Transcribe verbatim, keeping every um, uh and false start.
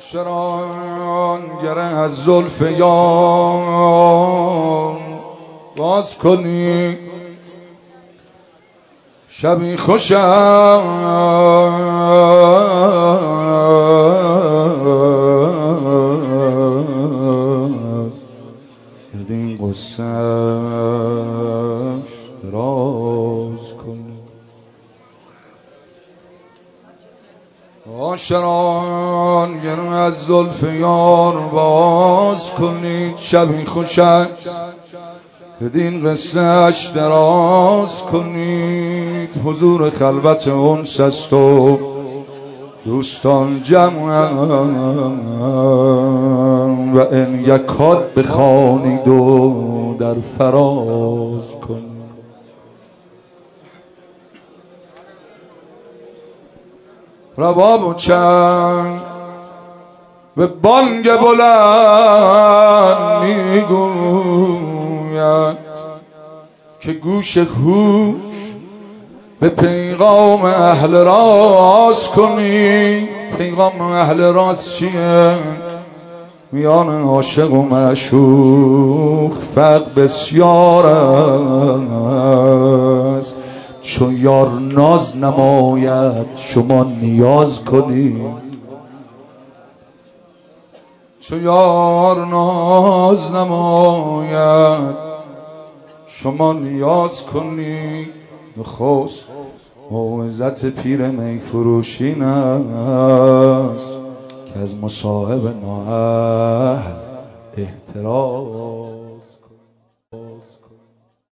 معاشران گره از زلف یار باز کنی، شبی خوش است بدین قصه‌اش دراز کنی. معاشران گره از زلف یار باز کنید، شبی خوش است بدین قصه‌اش دراز کنید. حضور خلوت انس است و دوستان جمع‌اند و ان یکاد بخوانید و در فراز کنید. رباب و چنگ به بانگ بلند میگوید که گوش هوش به پیغام اهل راز کنی. پیغام اهل راز چیه؟ میان عاشق و معشوق فرق بسیار است. چون یار ناز نماید شما نیاز کنی، چون یار ناز نماید شما نیاز کنی. نخست موعظت پیر می فروشین است که از مصاحب نااهل احتراز